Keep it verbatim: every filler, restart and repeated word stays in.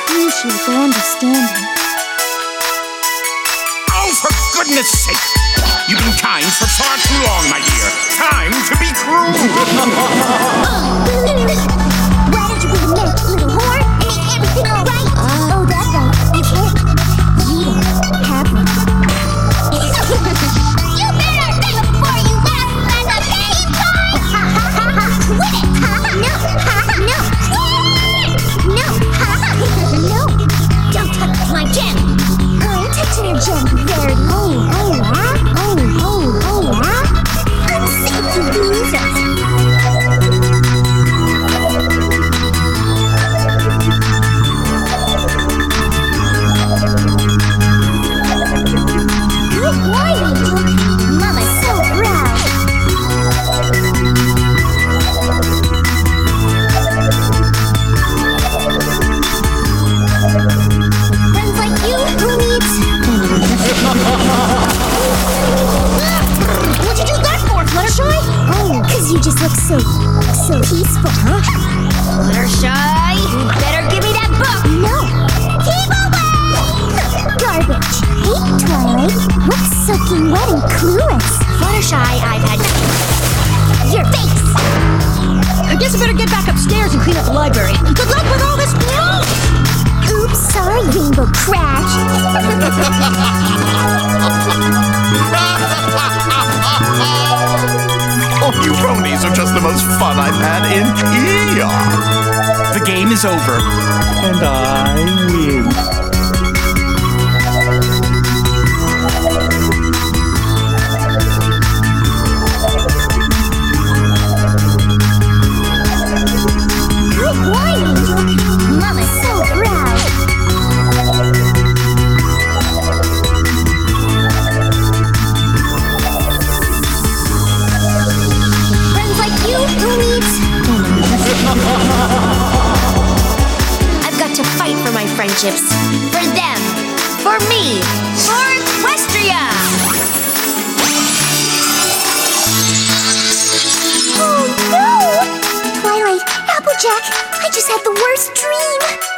appreciate their understanding. Oh, for goodness sake! You've been kind for far too long, my dear. Time to be cruel! Why did you bring a milk, little whore? And make everything all right? Uh, oh, that's right. You can't. You don't have one. You better think before you laugh at the game time! Ha ha ha ha! Quit it! Ha ha! No! Ha ha! No! No! Ha ha! No! Don't touch my gem! I'm touching your gem very. Oh, oh, yeah? Oh, oh, oh, yeah? I'm sick of losers! Good boy, Angel. Mama's so proud. Friends like you, who needs... What'd you do that for, Fluttershy? Oh, cause you just look so, so peaceful, huh? Fluttershy, you better give me that book! No! Keep away! Garbage. Hey, Twilight, what's soaking wet and clueless? Fluttershy, I've had... Your face! I guess I better get back upstairs and clean up the library. Good luck with all this... Oops, sorry, Rainbow Crash. Oh, you ponies are just the most fun I've had in eons. The game is over, and I win. Good boy, Angel. Mama's so proud. Friends like you, who needs... I've got to fight for my friendships. For them. For me. For Equestria! Oh, no! Twilight, Applejack, I just had the worst dream.